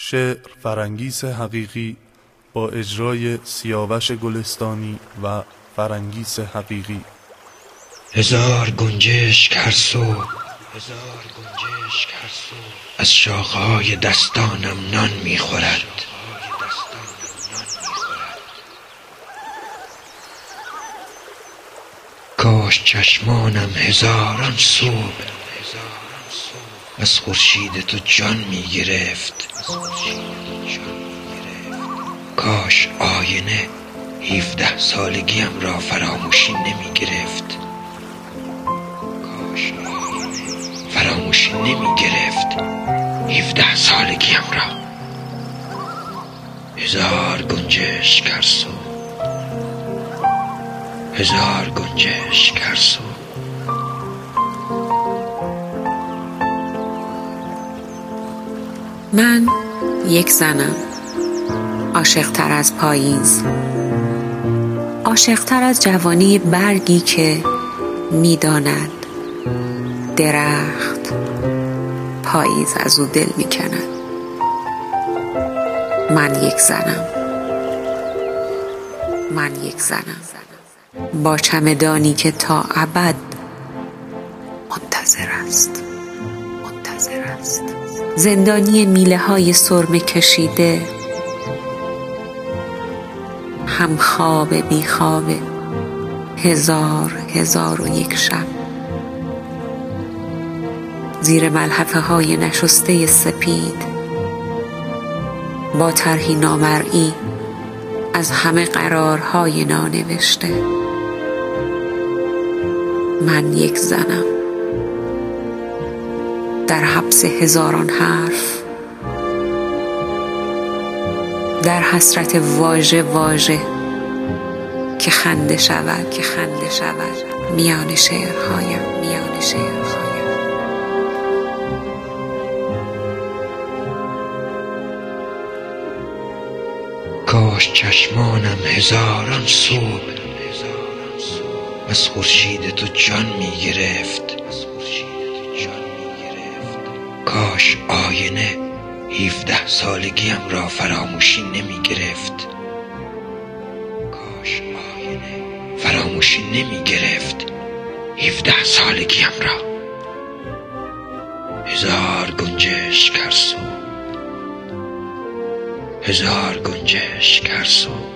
شعر فرنگیس حقیقی با اجرای سیاوش گلستانی و فرنگیس حقیقی. هزار گنجشک هر صبح از شاخه‌های دستانم نان می‌خورد. کاش چشمانم هزاران صبح از خورشید تو جان می‌گرفت. کاش آینه 17 سالگیم را فراموشی نمی‌گرفت. فراموشی نمی‌گرفت 17 سالگیم را. هزار گنجشک هر صبح، هزار گنجشک هر صبح. من یک زنم، عاشق‌تر از پاییز، عاشق‌تر از جوانی برگی که می‌داند درخت پاییز از او دل می‌کند. من یک زنم، من یک زنم با چمدانی که تا ابد منتظر است، منتظر است. زندانی میله های سرمه کشیده، هم خواب بی خواب هزار و یک شب. زیر ملحفه های نشسته سپید، با طرحی نامرئی از همه قرارهای نانوشته. من یک زنم در حبس هزاران حرف، در حسرت واژه واژه که خنده شود، که خنده شود میان شعرهایم، میان شعرهایم. کاش چشمانم هزاران صبح از خورشید تو جان می‌گرفت. کاش آینه 17 سالگیم را فراموشی نمی‌گرفت. کاش آینه فراموشی نمی‌گرفت 17 سالگیم را. هزار گنجشک هر صبح، هزار گنجشک هر صبح.